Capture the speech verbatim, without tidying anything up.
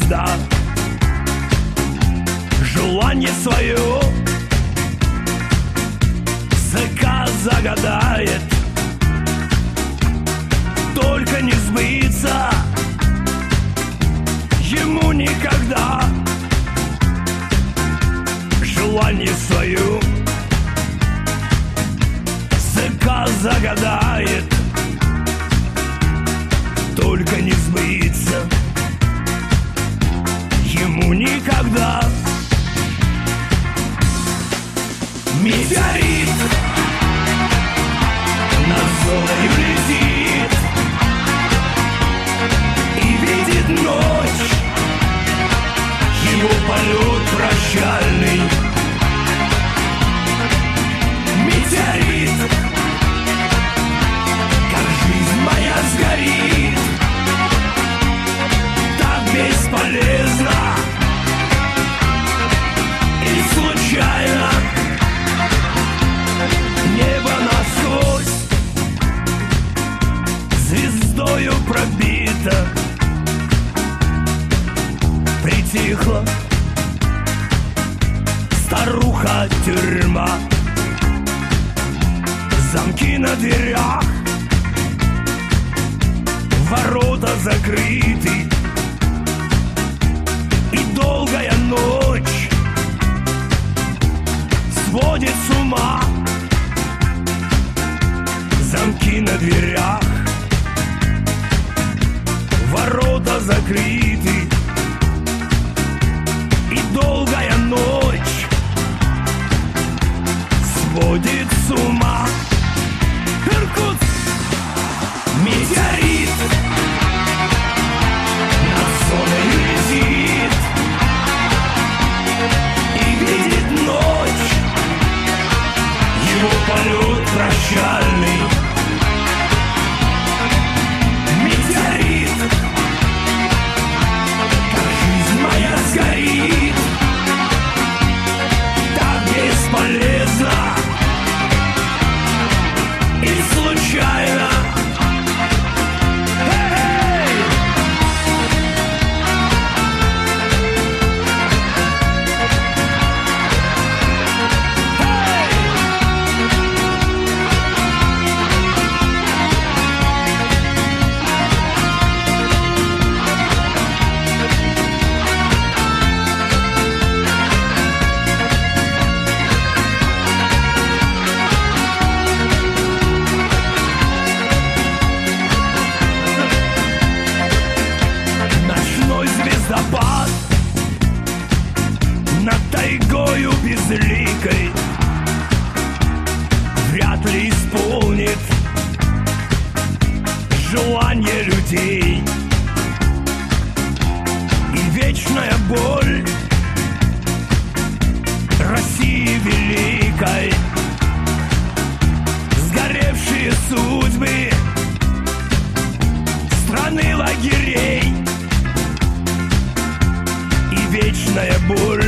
никогда желание свое заказ загадает, только не сбыться ему никогда. Желание свое заказ загадает, только не сбыться ему никогда. Метеорит над зоной летит и видит ночь, его полет прощальный. Метеорит, как жизнь моя сгорит, так бесполезно и случайно. Небо насквозь звездою пробито, притихла старуха тюрьма, замки на дверях, ворота закрыты, и долгая ночь сводит с ума. Замки на дверях, ворота закрыты, и долгая ночь сводит с ума. Иркутск! Метеорит над зоной летит и видит ночь, его полет прощальный. Метеорит, как жизнь моя сгорит, так бесполезно и случайно. Звездопад над тайгою безликой вряд ли исполнит желание людей. И вечная боль России великой, сгоревшие судьбы страны лагерей. Вечная боль